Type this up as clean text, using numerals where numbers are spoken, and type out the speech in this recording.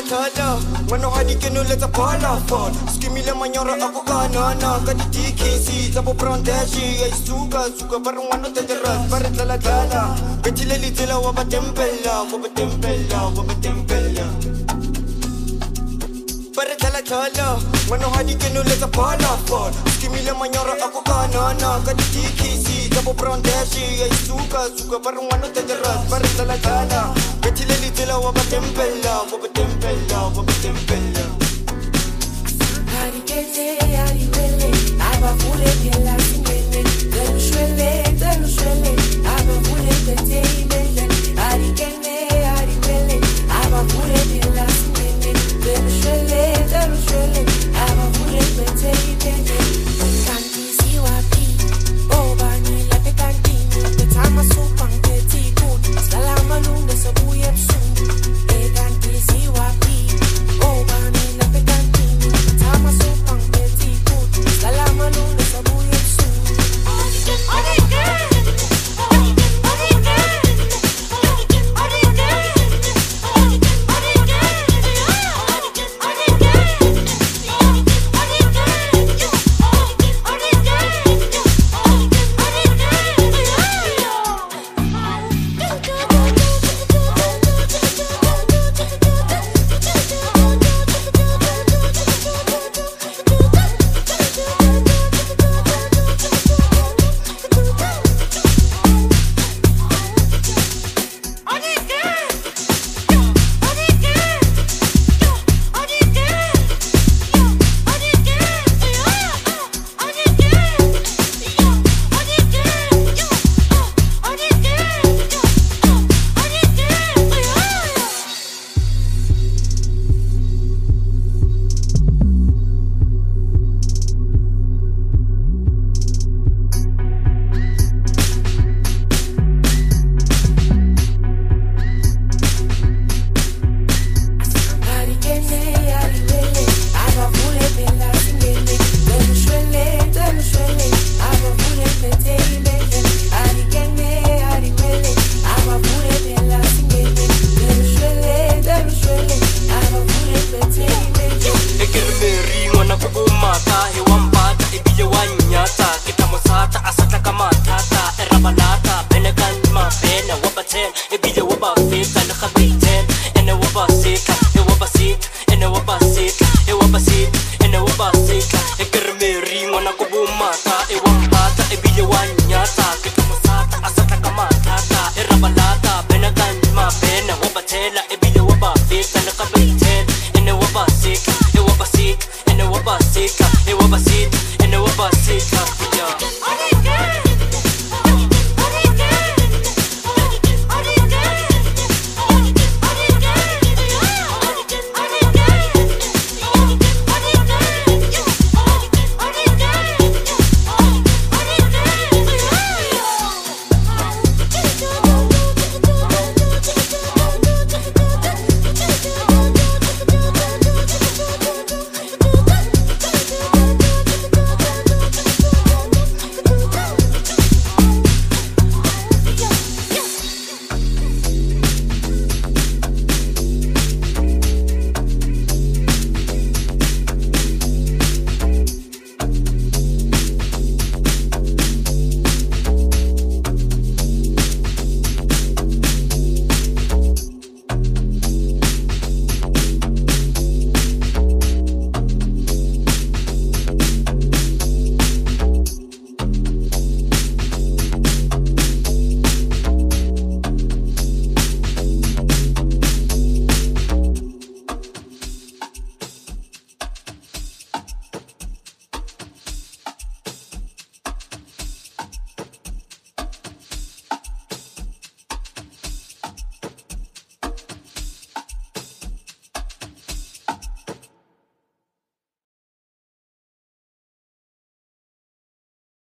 thala Ngwana hadi keno letsa pala fall Skimile manyora ako kanana Ka di-DKC tsa bo brown dashi Ay suka parang ngwana dangerous Pare tala Betile litila wa ba tempela Pare tala Ngwana hadi keno letsa pala fall Skimile manyora ako kanana Ka di-DKC tsa bo brown dashi Ay suka parang ngwana dangerous Pare tala Betile litila wa ba tempela Hari kete, hari wele, aba fule kela singele, telu shwele, aba fule kete imele. Hari kene, hari wele, aba fule kela singele, telu shwele, aba fule kete imele. Kanti si wapi, obani la pe kantini, pe tama supang keti kun, salama lunde sabuye psu. Kanti si wapi, obani la pe kantini, pe tama supang keti kun, salama lunde sabuye psu. It was